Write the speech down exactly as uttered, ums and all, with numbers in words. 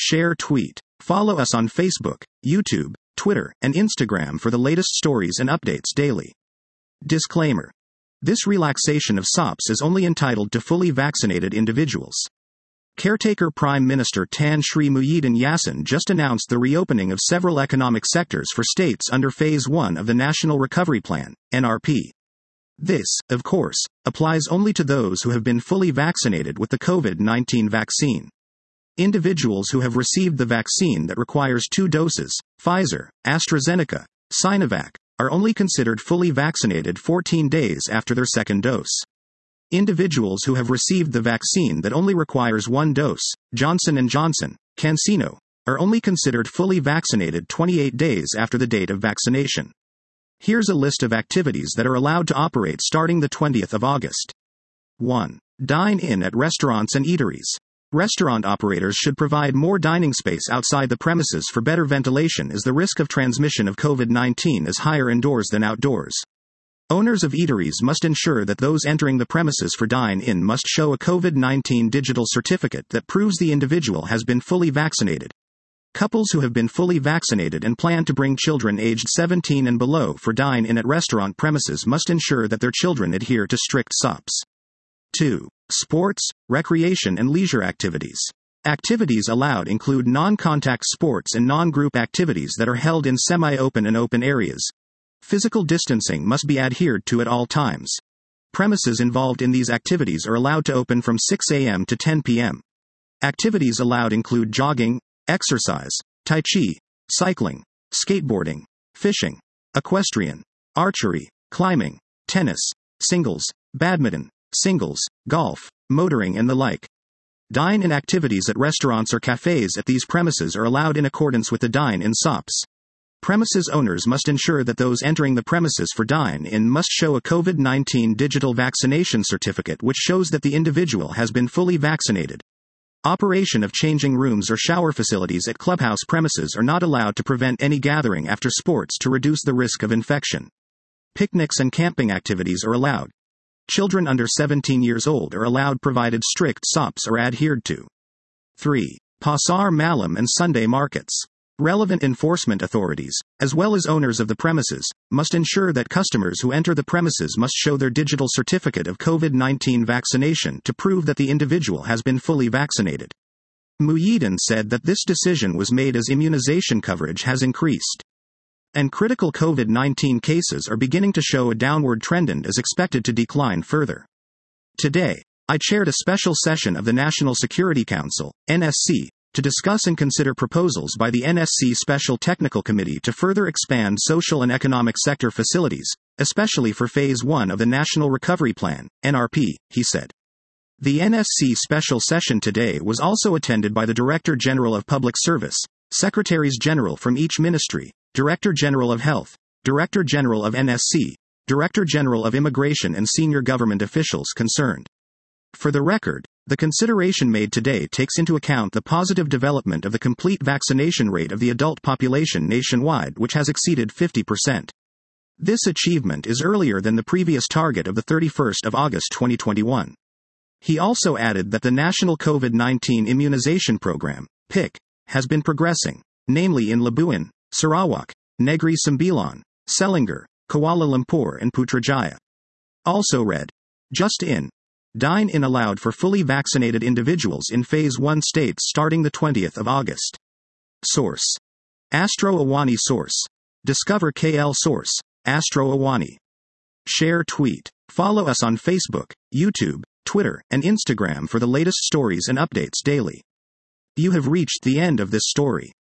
Share tweet. Follow us on Facebook, YouTube, Twitter, and Instagram for the latest stories and updates daily. Disclaimer. This relaxation of S O Ps is only entitled to fully vaccinated individuals. Caretaker Prime Minister Tan Sri Muhyiddin Yassin just announced the reopening of several economic sectors for states under Phase one of the National Recovery Plan, N R P. This, of course, applies only to those who have been fully vaccinated with the COVID nineteen vaccine. Individuals who have received the vaccine that requires two doses, Pfizer, AstraZeneca, Sinovac, are only considered fully vaccinated fourteen days after their second dose. Individuals who have received the vaccine that only requires one dose, Johnson and Johnson, CanSino, are only considered fully vaccinated twenty-eight days after the date of vaccination. Here's a list of activities that are allowed to operate starting the twentieth of August. one. Dine-in at restaurants and eateries. Restaurant operators should provide more dining space outside the premises for better ventilation, as the risk of transmission of COVID nineteen is higher indoors than outdoors. Owners of eateries must ensure that those entering the premises for dine-in must show a COVID nineteen digital certificate that proves the individual has been fully vaccinated. Couples who have been fully vaccinated and plan to bring children aged seventeen and below for dine-in at restaurant premises must ensure that their children adhere to strict S O Ps. two. Sports, recreation and leisure activities. Activities allowed include non-contact sports and non-group activities that are held in semi-open and open areas. Physical distancing must be adhered to at all times. Premises involved in these activities are allowed to open from six a.m. to ten p.m. Activities allowed include jogging, exercise, tai chi, cycling, skateboarding, fishing, equestrian, archery, climbing, tennis, singles, badminton, singles, golf, motoring and the like. Dine-in activities at restaurants or cafes at these premises are allowed in accordance with the dine-in S O Ps. Premises owners must ensure that those entering the premises for dine-in must show a COVID nineteen digital vaccination certificate which shows that the individual has been fully vaccinated. Operation of changing rooms or shower facilities at clubhouse premises are not allowed to prevent any gathering after sports to reduce the risk of infection. Picnics and camping activities are allowed. Children under seventeen years old are allowed provided strict S O Ps are adhered to. three. Pasar Malam and Sunday markets. Relevant enforcement authorities, as well as owners of the premises, must ensure that customers who enter the premises must show their digital certificate of COVID nineteen vaccination to prove that the individual has been fully vaccinated. Muhyiddin said that this decision was made as immunization coverage has increased. And critical COVID nineteen cases are beginning to show a downward trend and is expected to decline further. Today, I chaired a special session of the National Security Council, N S C, to discuss and consider proposals by the N S C Special Technical Committee to further expand social and economic sector facilities, especially for Phase one of the National Recovery Plan, N R P, he said. The N S C special session today was also attended by the Director General of Public Service, Secretaries General from each ministry, Director General of Health, Director General of N S C, Director General of Immigration and senior government officials concerned. For the record, the consideration made today takes into account the positive development of the complete vaccination rate of the adult population nationwide, which has exceeded fifty percent. This achievement is earlier than the previous target of the thirty-first of August twenty twenty-one. He also added that the National COVID nineteen Immunization Program, P I C, has been progressing, namely in Labuan, Sarawak, Negri Sembilan, Selangor, Kuala Lumpur and Putrajaya. Also read. Just in. Dine-in allowed for fully vaccinated individuals in Phase one states starting the twentieth of August. Source. Astro Awani Source. Discover K L Source. Astro Awani. Share tweet. Follow us on Facebook, YouTube, Twitter, and Instagram for the latest stories and updates daily. You have reached the end of this story.